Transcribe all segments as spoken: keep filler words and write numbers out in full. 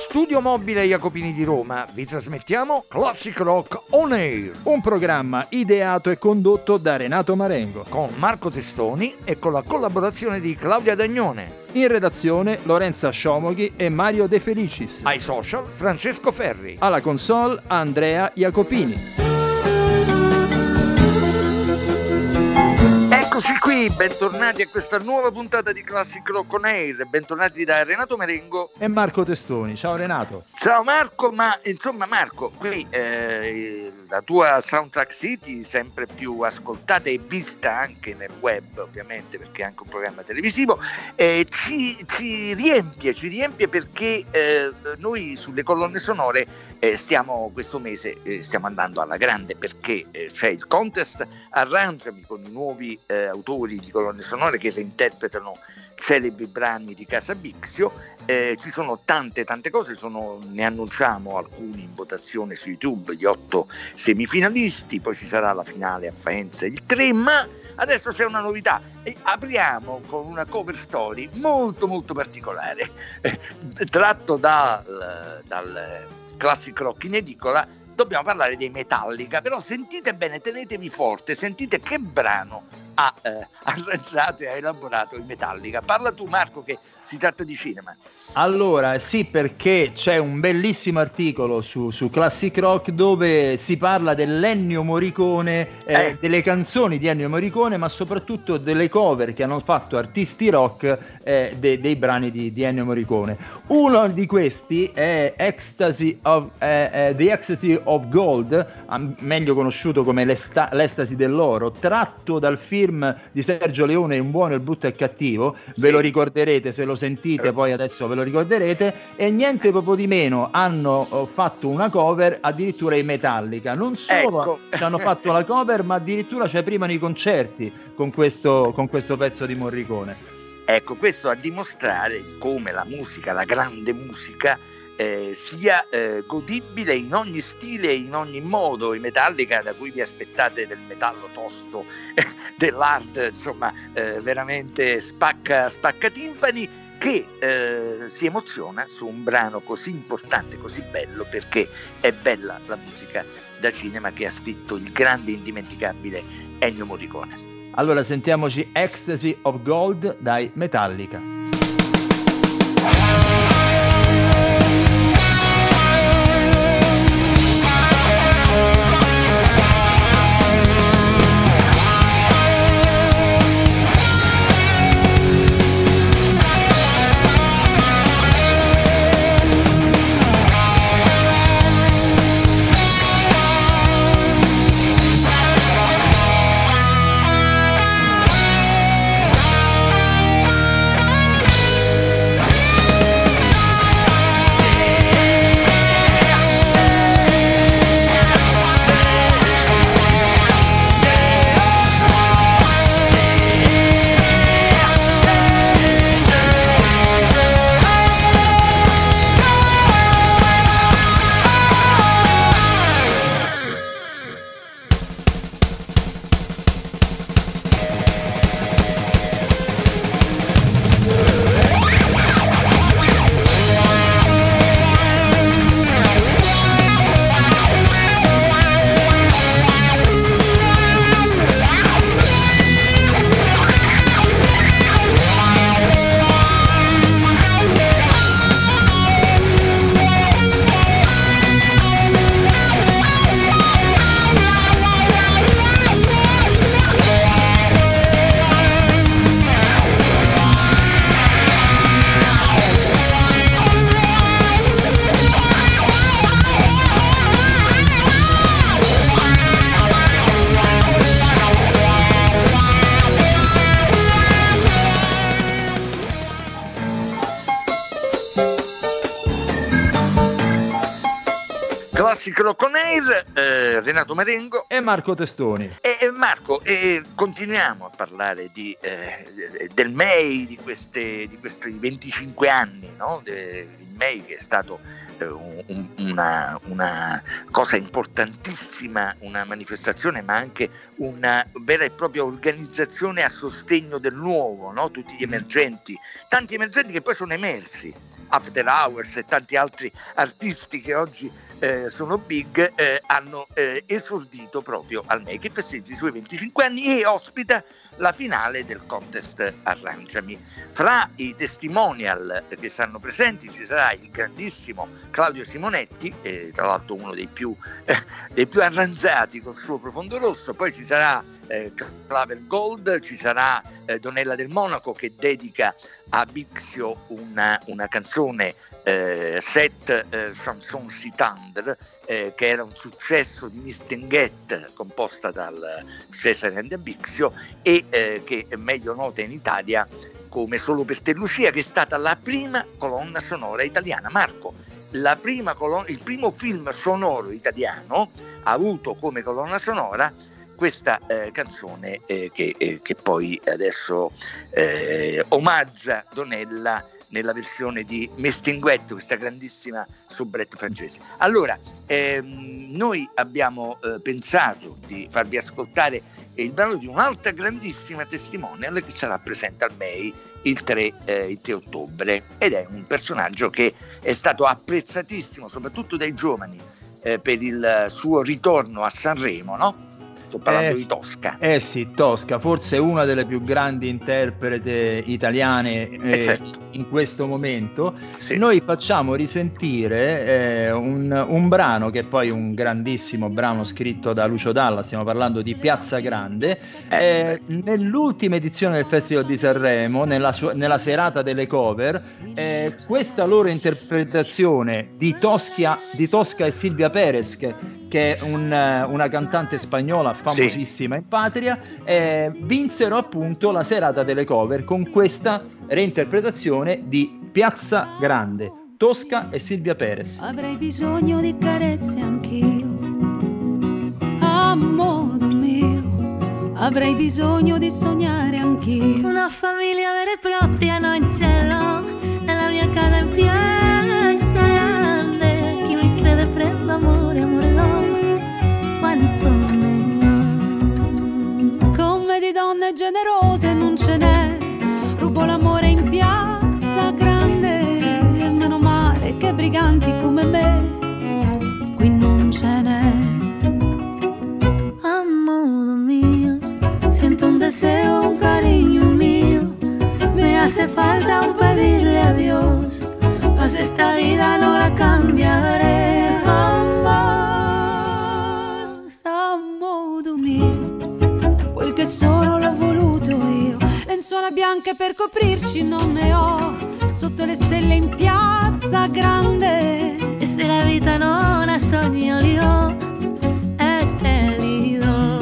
studio mobile Jacopini di Roma vi trasmettiamo Classic Rock On Air, un programma ideato e condotto da Renato Marengo, con Marco Testoni e con la collaborazione di Claudia Dagnone. In redazione Lorenza Sciomoghi e Mario De Felicis. Ai social Francesco Ferri. Alla console Andrea Jacopini. Eccoci qui, bentornati a questa nuova puntata di Classic Rock On Air, bentornati da Renato Marengo e Marco Testoni. Ciao Renato. Ciao Marco, ma insomma Marco, qui eh, la tua Soundtrack City, sempre più ascoltata e vista anche nel web ovviamente, perché è anche un programma televisivo, eh, ci, ci riempie, ci riempie perché eh, noi sulle colonne sonore eh, stiamo questo mese eh, stiamo andando alla grande, perché eh, c'è il contest Arrangiami con i nuovi eh, autori di colonne sonore che reinterpretano celebri brani di Casa Bixio. Eh, ci sono tante tante cose, sono, ne annunciamo alcuni in votazione su YouTube, gli otto semifinalisti, poi ci sarà la finale a Faenza il tre, ma adesso c'è una novità e apriamo con una cover story molto molto particolare, eh, tratto dal, dal Classic Rock in edicola. Dobbiamo parlare dei Metallica, però sentite bene, tenetevi forte, sentite che brano ha eh, arrangiato e ha elaborato i Metallica. Parla tu Marco, che si tratta di cinema. Allora sì, perché c'è un bellissimo articolo su, su Classic Rock dove si parla dell'Ennio Morricone, eh, eh. delle canzoni di Ennio Morricone, ma soprattutto delle cover che hanno fatto artisti rock eh, de, dei brani di, di Ennio Morricone. Uno di questi è Ecstasy of, eh, eh, The Ecstasy of Gold, meglio conosciuto come l'Estasi dell'oro, tratto dal film di Sergio Leone Un buono, il brutto e il cattivo. Ve lo ricorderete, se lo sentite poi adesso ve lo ricorderete. E niente proprio di meno, hanno fatto una cover addirittura i Metallica. Non solo ecco. ci hanno fatto la cover, ma addirittura ci aprivano i concerti con questo, con questo pezzo di Morricone. Ecco, questo a dimostrare come la musica, la grande musica, eh, sia eh, godibile in ogni stile e in ogni modo. I Metallica, da cui vi aspettate del metallo tosto, eh, dell'hard, insomma, eh, veramente spacca, spacca timpani, che eh, si emoziona su un brano così importante, così bello, perché è bella la musica da cinema che ha scritto il grande indimenticabile Ennio Morricone. Allora sentiamoci Ecstasy of Gold dai Metallica. Classic Rock On Air, eh, Renato Marengo e Marco Testoni. E, e Marco, e continuiamo a parlare di, eh, del M E I, di, queste, di questi venticinque anni, no? De, il M E I che è stato eh, un, una, una cosa importantissima, una manifestazione, ma anche una vera e propria organizzazione a sostegno del nuovo, no? Tutti gli emergenti, tanti emergenti che poi sono emersi After Hours e tanti altri artisti che oggi eh, sono big, eh, hanno eh, esordito proprio al M E I, che festeggia i suoi venticinque anni e ospita la finale del contest Arrangiami. Fra i testimonial che saranno presenti ci sarà il grandissimo Claudio Simonetti, eh, tra l'altro uno dei più, eh, dei più arrangiati col suo Profondo Rosso, poi ci sarà eh, Claver Gold, ci sarà eh, Donella del Monaco che dedica a Bixio una, una canzone, eh, Set eh, Chanson si tendre, eh, che era un successo di Mistinguett composta dal Cesare and Bixio e eh, che è meglio nota in Italia come Solo per te Lucia, che è stata la prima colonna sonora italiana. Marco, la prima colonna, il primo film sonoro italiano ha avuto come colonna sonora questa eh, canzone eh, che, eh, che poi adesso eh, omaggia Donella nella versione di Mistinguett, questa grandissima soubrette francese. Allora, ehm, noi abbiamo eh, pensato di farvi ascoltare il brano di un'altra grandissima testimonial che sarà presente al M E I il tre, eh, il tre ottobre, ed è un personaggio che è stato apprezzatissimo soprattutto dai giovani eh, per il suo ritorno a Sanremo, no? Sto parlando eh, di Tosca. Eh sì, Tosca, forse una delle più grandi interprete italiane eh, eh certo. in questo momento. Sì. Noi facciamo risentire eh, un, un brano che è poi un grandissimo brano scritto da Lucio Dalla, stiamo parlando di Piazza Grande. Eh, nell'ultima edizione del Festival di Sanremo, nella, su- nella serata delle cover, eh, questa loro interpretazione di, Tosca, di Tosca e Silvia Perez, che, che è un, una cantante spagnola famosissima, sì, in patria, eh, vinsero appunto la serata delle cover con questa reinterpretazione di Piazza Grande, Tosca e Silvia Perez. Avrei bisogno di carezze anch'io, a modo mio, avrei bisogno di sognare anch'io, una famiglia vera e propria non ce l'ho, nella mia casa in Piazza Grande, chi mi crede prendo amore, amore do, quanto di donne generose non ce n'è, rubo l'amore in Piazza Grande, e meno male che briganti come me qui non ce n'è. A modo mio siento un deseo, un cariño mío, me hace falta un pedirle a Dios, mas esta vida no la cambiaré jamás. A modo mio, quel che solo l'ho voluto io, lenzuola bianche per coprirci non ne ho, sotto le stelle in Piazza Grande, e se la vita non ha sogni io li ho e te li do.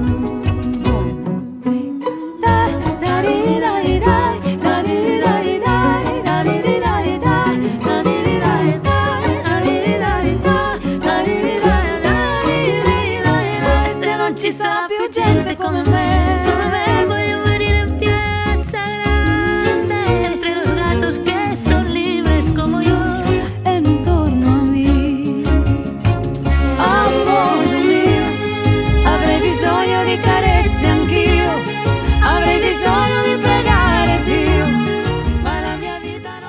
Se non ci sarà più gente come me, voglio venire in Piazza Grande, entre los gatos que son libres como yo, e intorno a me, a modo mio, avrei bisogno di carezze anch'io, avrei bisogno di pregare Dio, ma la mia vita non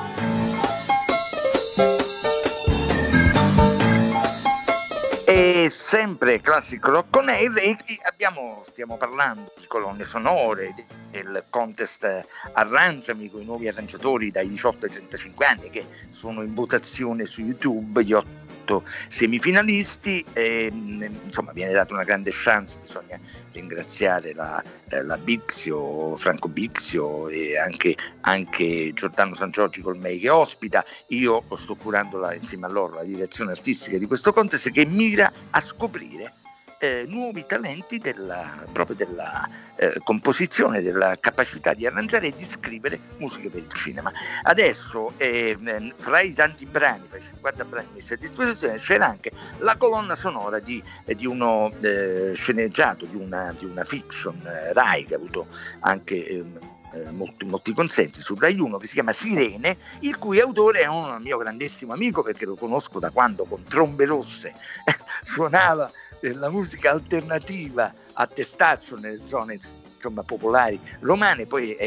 è sempre Classic Rock on Air, e abbiamo, stiamo parlando di colonne sonore del contest Arrangiami con i nuovi arrangiatori dai diciotto ai trentacinque anni che sono in votazione su YouTube, gli otto semifinalisti, e, insomma viene data una grande chance, bisogna ringraziare la, eh, la Bixio, Franco Bixio e anche, anche Giordano San Giorgi col M E I che ospita. Io sto curando la, insieme a loro la direzione artistica di questo contest che mira a scoprire Eh, nuovi talenti della, proprio della eh, composizione, della capacità di arrangiare e di scrivere musiche per il cinema. Adesso eh, fra i tanti brani, fra i cinquanta brani messi a disposizione, c'era anche la colonna sonora di, eh, di uno eh, sceneggiato, di una, di una fiction eh, Rai, che ha avuto anche eh, Eh, molti, molti consensi su Rai uno, che si chiama Sirene, il cui autore è un mio grandissimo amico perché lo conosco da quando con Trombe Rosse suonava eh, la musica alternativa a Testaccio nelle zone insomma popolari romane, poi è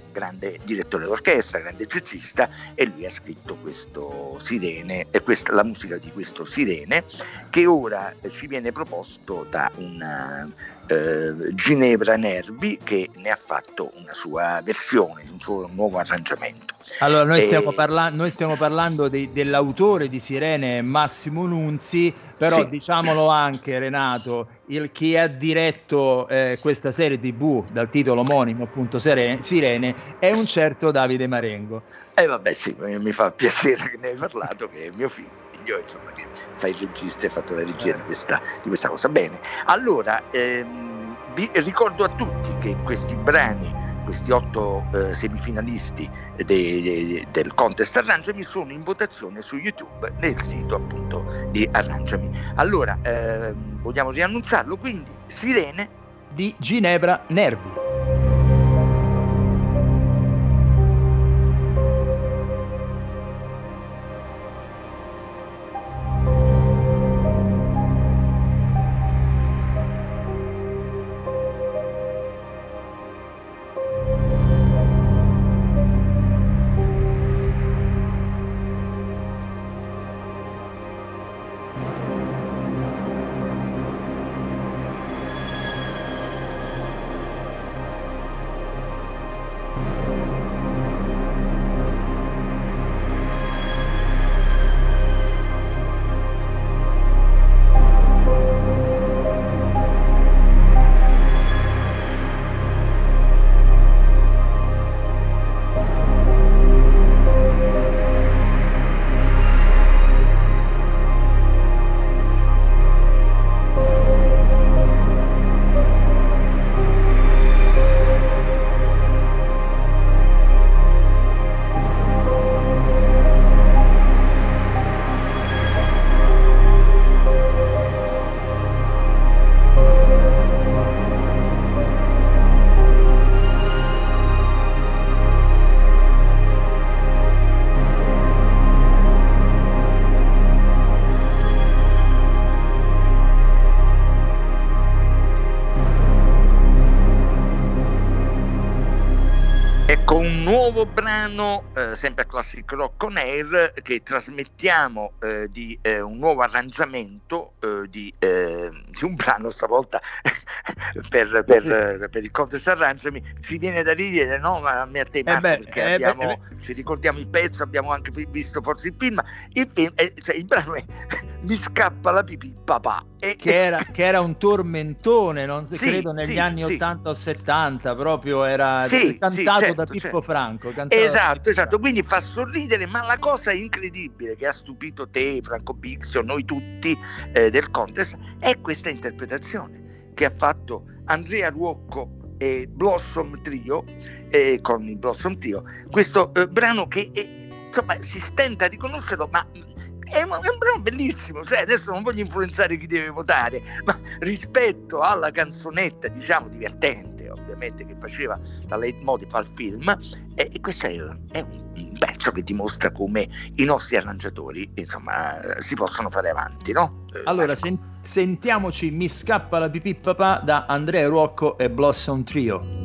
grande direttore d'orchestra, grande jazzista, e lui ha scritto questo Sirene, e questa, la musica di questo Sirene, che ora eh, ci viene proposto da una eh, Ginevra Nervi, che ne ha fatto una sua versione, un suo nuovo arrangiamento. Allora noi stiamo, E... parla- noi stiamo parlando di, dell'autore di Sirene, Massimo Nunzi, però Sì. diciamolo anche, Renato, il chi ha diretto eh, questa serie tivù dal titolo omonimo, appunto Sirene, Sirene, è un certo Davide Marengo. E eh vabbè, sì, mi fa piacere che ne hai parlato, che è mio figlio, insomma, che fa il regista e ha fatto la regia di questa, di questa cosa. Bene, allora ehm, vi ricordo a tutti che questi brani, questi otto eh, semifinalisti de, de, del contest Arrangiami, sono in votazione su YouTube nel sito appunto di Arrangiami. Allora ehm, vogliamo riannunciarlo, quindi Sirene di Ginevra Nervi. Con un nuovo brano, eh, sempre a Classic Rock On Air, che trasmettiamo eh, di eh, un nuovo arrangiamento eh, di, eh, di un brano stavolta per, per, per il contest Arrangiami. Ci viene da ridere, no? Ma a me a te, Marco, eh beh, perché eh abbiamo, beh, eh ci ricordiamo il pezzo, abbiamo anche visto forse il film. Il, film è, cioè, il brano è Mi scappa la pipì papà. E, che, era, che era un tormentone, non sì, credo negli sì, anni sì. ottanta o settanta, proprio era sì, cantato sì, certo, da Pippo certo. Franco. Esatto, da esatto, Pippo Franco. Quindi fa sorridere, ma la cosa incredibile che ha stupito te, Franco Bixio, noi tutti eh, del contest, è questa interpretazione che ha fatto Andrea Ruocco e Blossom Trio, eh, con il Blossom Trio, questo eh, brano che eh, insomma si stenta a riconoscerlo, ma è un, è un brano bellissimo. Cioè, adesso non voglio influenzare chi deve votare, ma rispetto alla canzonetta, diciamo, divertente, ovviamente, che faceva la leitmotiv al film, e, e questo è, è un pezzo che dimostra come i nostri arrangiatori, insomma, si possono fare avanti, no? Allora, ecco. sen- sentiamoci Mi scappa la pipì papà da Andrea Ruocco e Blossom Trio.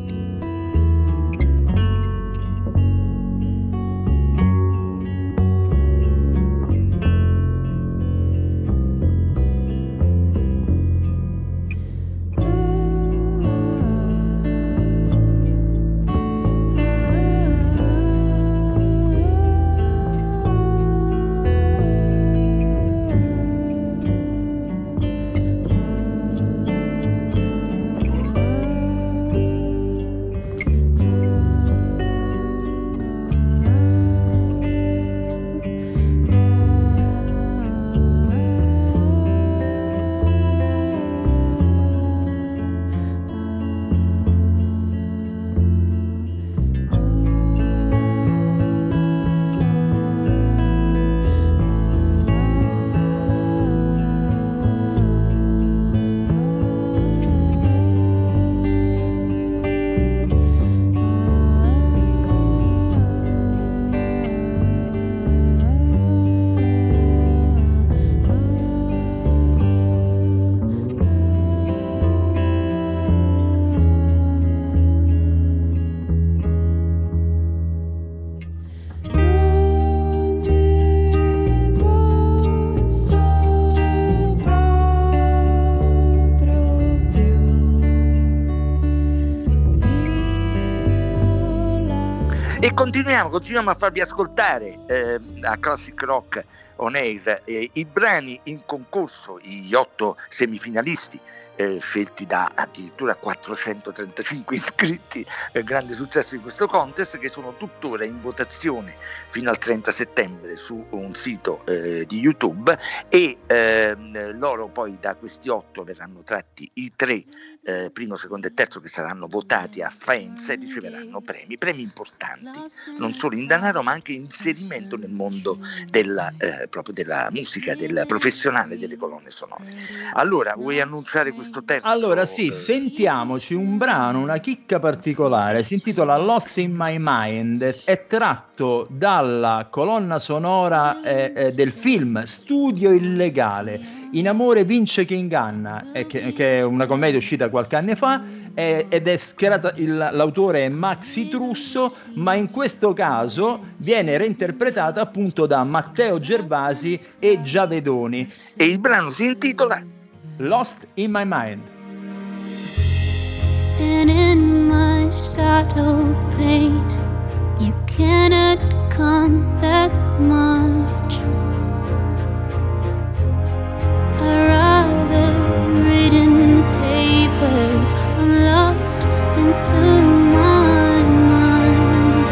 continuiamo, continuiamo a farvi ascoltare eh, a Classic Rock On Air eh, i brani in concorso, gli otto semifinalisti eh, scelti da addirittura quattrocentotrentacinque iscritti, eh, grande successo di questo contest, che sono tuttora in votazione fino al trenta settembre su un sito eh, di YouTube, e eh, loro poi da questi otto verranno tratti i tre Eh, primo, secondo e terzo, che saranno votati a Faenza e riceveranno premi, premi importanti, non solo in denaro ma anche in inserimento nel mondo della, eh, proprio della musica, del professionale delle colonne sonore. Allora, vuoi annunciare questo terzo? Allora sì, sentiamoci un brano, una chicca particolare, si intitola Lost in My Mind, è tratto dalla colonna sonora eh, eh, del film Studio Illegale. In amore vince chi inganna, eh, che, che è una commedia uscita qualche anno fa, eh, ed è schierata, il, l'autore è Maxi Trusso, ma in questo caso viene reinterpretata appunto da Matteo Gervasi e Giavedoni. E il brano si intitola Lost in My Mind. And in my shadow pain, you cannot come that much. I rather read in papers, I'm lost into my mind.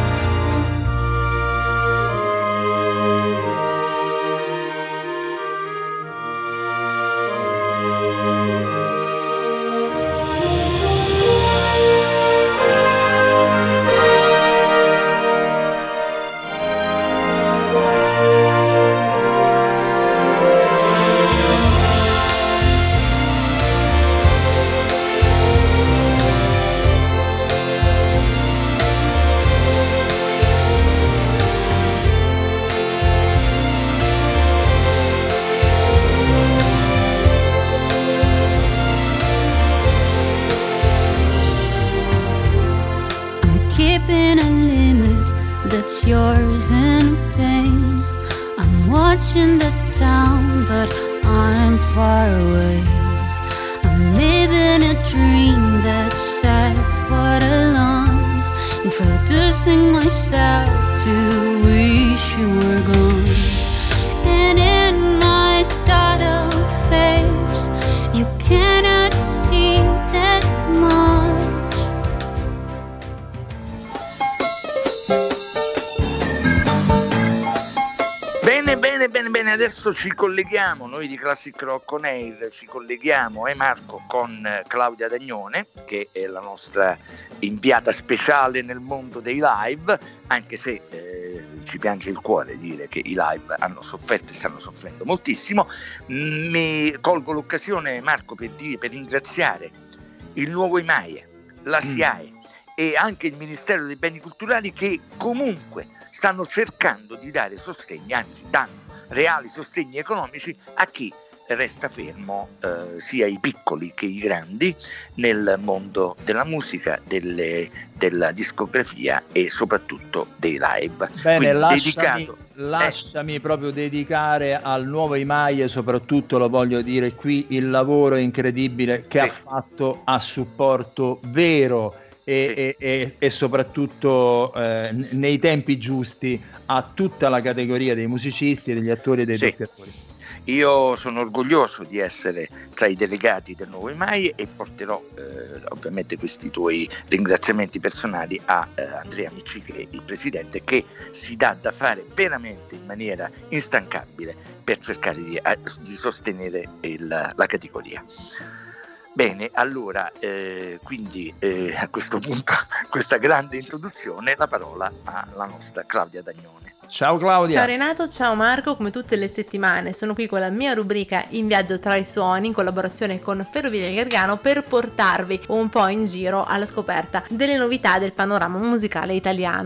Keeping a limit that's yours in pain. I'm watching the town, but I'm far away. I'm living a dream that's sad but alone. Introducing myself to wish you were gone. And in my shadow face, you cannot see that much. Bene, bene, bene, adesso ci colleghiamo, noi di Classic Rock On Air, ci colleghiamo, eh Marco, con Claudia Dagnone, che è la nostra inviata speciale nel mondo dei live, anche se eh, ci piange il cuore dire che i live hanno sofferto e stanno soffrendo moltissimo. Mi colgo l'occasione, Marco, per, dire, per ringraziare il nuovo I M A I E, la SIAE mm. e anche il Ministero dei Beni Culturali, che comunque stanno cercando di dare sostegni, anzi danno reali sostegni economici a chi resta fermo, eh, sia i piccoli che i grandi, nel mondo della musica, delle, della discografia e soprattutto dei live. Bene, lasciami, dedicato, lasciami eh. proprio dedicare al nuovo I M A I E, soprattutto lo voglio dire qui, il lavoro incredibile che sì. ha fatto a supporto vero E, sì. e, e, e soprattutto eh, nei tempi giusti a tutta la categoria dei musicisti, degli attori e dei sì. doppiatori. Io sono orgoglioso di essere tra i delegati del nuovo I M A I E e porterò eh, ovviamente questi tuoi ringraziamenti personali a eh, Andrea Micci, che è il presidente, che si dà da fare veramente in maniera instancabile per cercare di, eh, di sostenere il, la categoria. Bene, allora, eh, quindi eh, a questo punto, questa grande introduzione, la parola alla nostra Claudia Dagnone. Ciao Claudia. Ciao Renato, ciao Marco, come tutte le settimane sono qui con la mia rubrica In viaggio tra i suoni, in collaborazione con Ferrovie Gargano, per portarvi un po' in giro alla scoperta delle novità del panorama musicale italiano.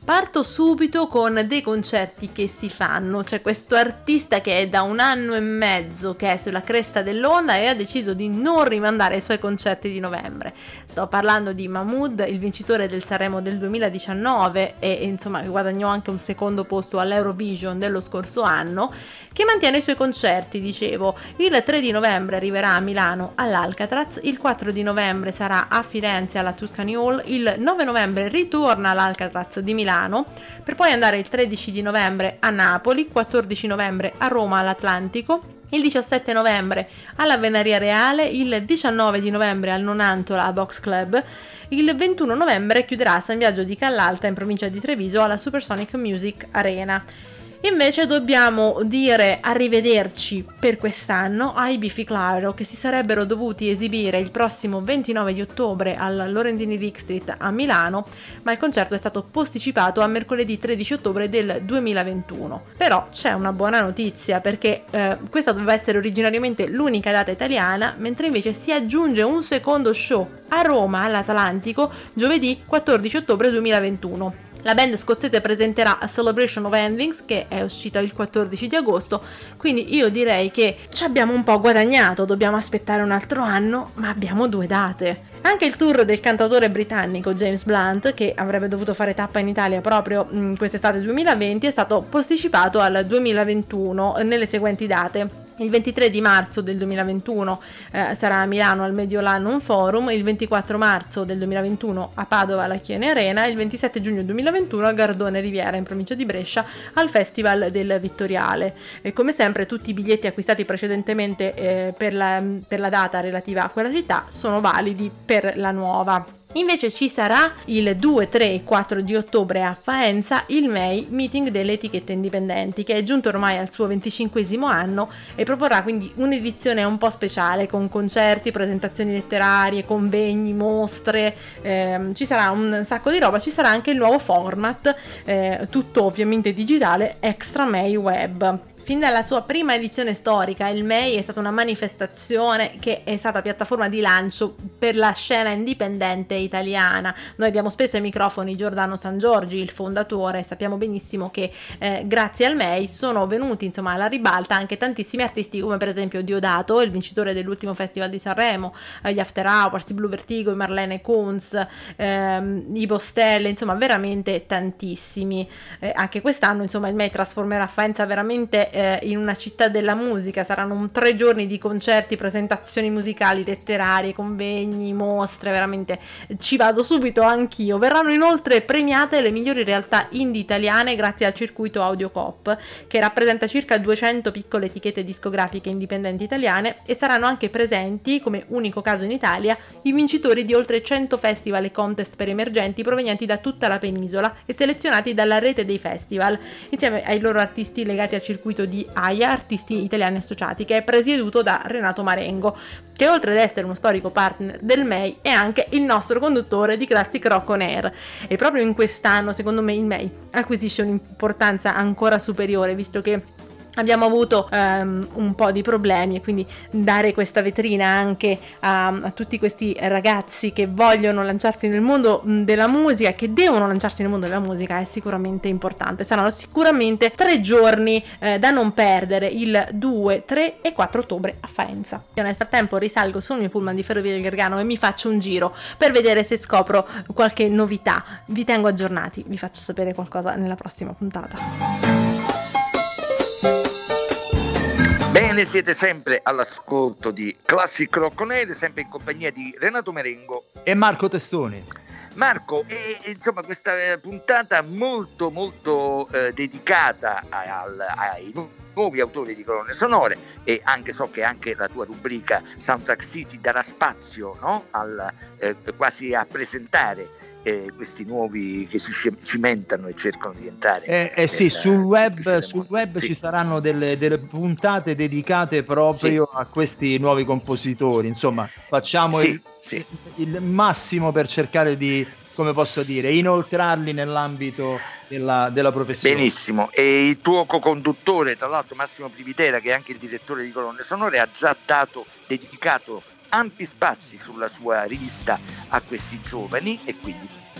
Parto subito con dei concerti che si fanno. C'è questo artista che è da un anno e mezzo che è sulla cresta dell'onda e ha deciso di non rimandare i suoi concerti di novembre. Sto parlando di Mahmood, il vincitore del Sanremo del duemiladiciannove e, e insomma guadagnò anche un secondo posto all'Eurovision dello scorso anno, che mantiene i suoi concerti, dicevo. Il tre di novembre arriverà a Milano all'Alcatraz, il quattro di novembre sarà a Firenze alla Tuscany Hall, il nove novembre ritorna all'Alcatraz di Milano, per poi andare il tredici di novembre a Napoli, quattordici novembre a Roma all'Atlantico, il diciassette novembre alla Venaria Reale, il diciannove di novembre al Nonantola a Box Club, il ventuno novembre chiuderà a San Biagio di Callalta in provincia di Treviso alla Supersonic Music Arena. Invece dobbiamo dire arrivederci per quest'anno ai Biffy Clyro, che si sarebbero dovuti esibire il prossimo ventinove di ottobre al Lorenzini Vic Street a Milano, ma il concerto è stato posticipato a mercoledì tredici ottobre del duemilaventuno. Però c'è una buona notizia, perché eh, questa doveva essere originariamente l'unica data italiana, mentre invece si aggiunge un secondo show a Roma all'Atlantico giovedì quattordici ottobre duemilaventuno. La band scozzese presenterà A Celebration of Endings, che è uscita il quattordici di agosto, quindi io direi che ci abbiamo un po' guadagnato, dobbiamo aspettare un altro anno, ma abbiamo due date. Anche il tour del cantautore britannico James Blunt, che avrebbe dovuto fare tappa in Italia proprio in quest'estate duemilaventi, è stato posticipato al duemilaventuno nelle seguenti date. Il ventitré di marzo del duemilaventuno eh, sarà a Milano al Mediolanum Forum, il ventiquattro marzo del duemilaventuno a Padova alla Chiene Arena, il ventisette giugno duemilaventuno a Gardone Riviera in provincia di Brescia al Festival del Vittoriale. E come sempre tutti i biglietti acquistati precedentemente eh, per, la, per la data relativa a quella città sono validi per la nuova. Invece ci sarà il due, tre e quattro di ottobre a Faenza il M E I, Meeting delle etichette indipendenti, che è giunto ormai al suo venticinquesimo anno e proporrà quindi un'edizione un po' speciale con concerti, presentazioni letterarie, convegni, mostre, ehm, ci sarà un sacco di roba, ci sarà anche il nuovo format, eh, tutto ovviamente digitale, Extra M E I Web. Fin dalla sua prima edizione storica il M E I è stata una manifestazione che è stata piattaforma di lancio per la scena indipendente italiana. Noi abbiamo spesso ai microfoni Giordano Sangiorgi, il fondatore, e sappiamo benissimo che eh, grazie al M E I sono venuti insomma alla ribalta anche tantissimi artisti, come per esempio Diodato, il vincitore dell'ultimo Festival di Sanremo, eh, gli After Hours, i Blue Vertigo, i Marlene Kunz, ehm, i Postelle, insomma veramente tantissimi. Eh, anche quest'anno insomma il M E I trasformerà Faenza veramente in una città della musica. Saranno un tre giorni di concerti, presentazioni musicali, letterarie, convegni, mostre, veramente ci vado subito anch'io. Verranno inoltre premiate le migliori realtà indie italiane grazie al circuito AudioCop, che rappresenta circa duecento piccole etichette discografiche indipendenti italiane, e saranno anche presenti, come unico caso in Italia, i vincitori di oltre cento festival e contest per emergenti provenienti da tutta la penisola e selezionati dalla rete dei festival, insieme ai loro artisti legati al circuito di AIA, Artisti Italiani Associati, che è presieduto da Renato Marengo, che oltre ad essere uno storico partner del M E I è anche il nostro conduttore di Classic Rock On Air. E proprio in quest'anno secondo me il M E I acquisisce un'importanza ancora superiore, visto che abbiamo avuto um, un po' di problemi, e quindi dare questa vetrina anche a, a tutti questi ragazzi che vogliono lanciarsi nel mondo della musica, che devono lanciarsi nel mondo della musica, è sicuramente importante. Saranno sicuramente tre giorni eh, da non perdere, il due, tre e quattro ottobre a Faenza. Io nel frattempo risalgo sul mio pullman di Ferrovie del Gargano e mi faccio un giro per vedere se scopro qualche novità. Vi tengo aggiornati, vi faccio sapere qualcosa nella prossima puntata. Bene, siete sempre all'ascolto di Classic Rock On Air, sempre in compagnia di Renato Marengo e Marco Testoni. Marco, e, insomma questa puntata molto molto eh, dedicata al, ai nuovi autori di colonne sonore, e anche so che anche la tua rubrica Soundtrack City darà spazio, no? al, eh, quasi a presentare Eh, questi nuovi che si cimentano e cercano di entrare. Eh, eh sì, sul web, sul web sì. Ci saranno delle, delle puntate dedicate proprio sì. a questi nuovi compositori. Insomma, facciamo sì, il, sì. il massimo per cercare di, come posso dire, inoltrarli nell'ambito della, della professione. Benissimo. E il tuo co-conduttore, tra l'altro Massimo Privitera, che è anche il direttore di colonne sonore, ha già dato, dedicato ampi spazi sulla sua rivista a questi giovani, e quindi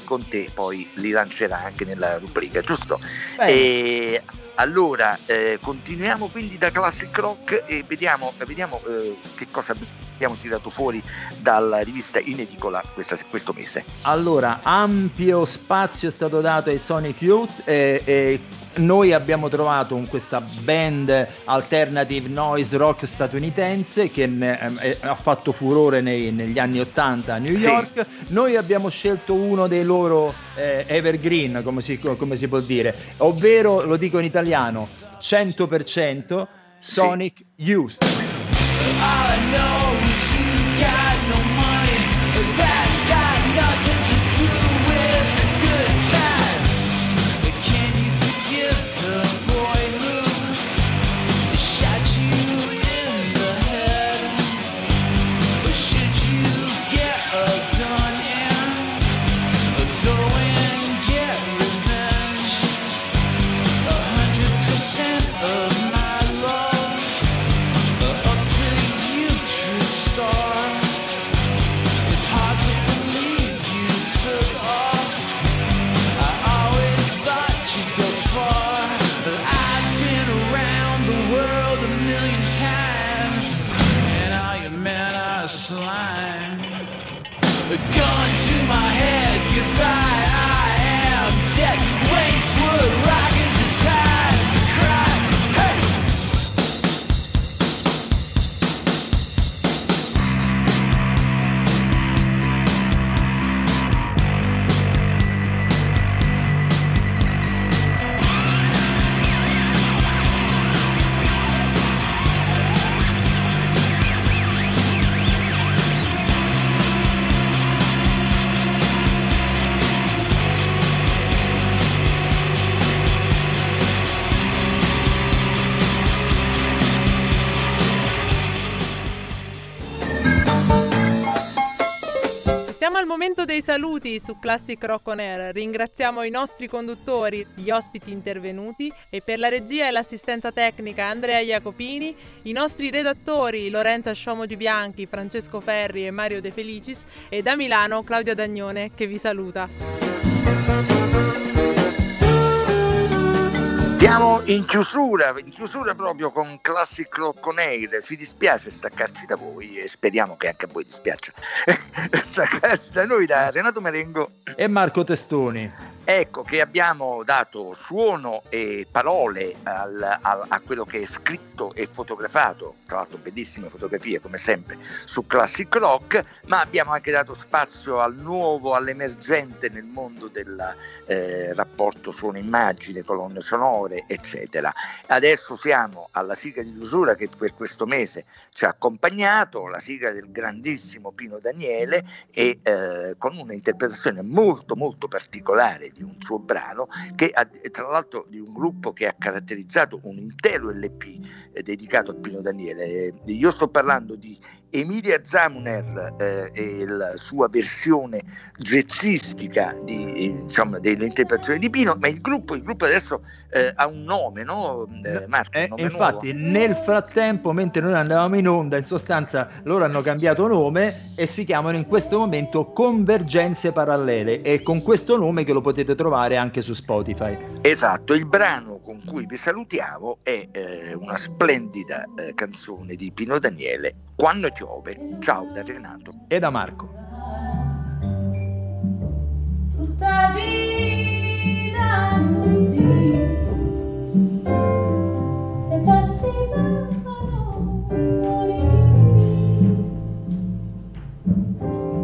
con te poi li lancerà anche nella rubrica, giusto? E allora eh, continuiamo quindi da Classic Rock e vediamo, vediamo eh, che cosa abbiamo tirato fuori dalla rivista in edicola questa, questo mese. Allora, ampio spazio è stato dato ai Sonic Youth e, e noi abbiamo trovato un, questa band alternative noise rock statunitense che ne, eh, ha fatto furore nei, negli anni ottanta a New York. Sì. Noi abbiamo scelto uno dei loro eh, evergreen, come si, come si può dire, ovvero, lo dico in italiano, cento per cento Sonic sì. Youth. All I know is you got no money, that's got nothing to do with a good time. Can you forgive the boy who shot you in the head? Or should you get a gun and go and get revenge? A hundred percent of my love it's hard to believe you took off. I always thought you'd go far, but I've been around the world a million times, and all your men are slime. A gun to my head, goodbye, I am dead. Waste wood, rockets, it's time to cry. Hey! Siamo al momento dei saluti su Classic Rock On Air. Ringraziamo i nostri conduttori, gli ospiti intervenuti e per la regia e l'assistenza tecnica Andrea Jacopini, i nostri redattori Lorenza Sciomo Di Bianchi, Francesco Ferri e Mario De Felicis e da Milano Claudia Dagnone che vi saluta. Siamo in chiusura, in chiusura proprio con Classic Rock On Air. Ci dispiace staccarci da voi e speriamo che anche a voi dispiaccia staccarci da noi, da Renato Marengo e Marco Testoni. Ecco che abbiamo dato suono e parole al, al, a quello che è scritto e fotografato, tra l'altro bellissime fotografie come sempre su Classic Rock, ma abbiamo anche dato spazio al nuovo, all'emergente nel mondo del eh, rapporto suono-immagine, colonne sonore, eccetera. Adesso siamo alla sigla di chiusura che per questo mese ci ha accompagnato, la sigla del grandissimo Pino Daniele, e eh, con un'interpretazione molto molto particolare di un suo brano che ha, tra l'altro di un gruppo che ha caratterizzato un intero L P eh, dedicato a Pino Daniele. Eh, io sto parlando di Emilia Zamuner eh, e la sua versione jazzistica di, eh, insomma, dell'interpretazione di Pino, ma il gruppo, il gruppo adesso eh, ha un nome, no eh, Marco? Eh, nome infatti nuovo. Nel frattempo, mentre noi andavamo in onda, in sostanza loro hanno cambiato nome e si chiamano in questo momento Convergenze Parallele, e con questo nome che lo potete trovare anche su Spotify. Esatto, il brano con cui vi salutiamo è eh, una splendida eh, canzone di Pino Daniele, Quando piove. Ciao da Renato e da Marco. Tutta vita così e da stivano morire.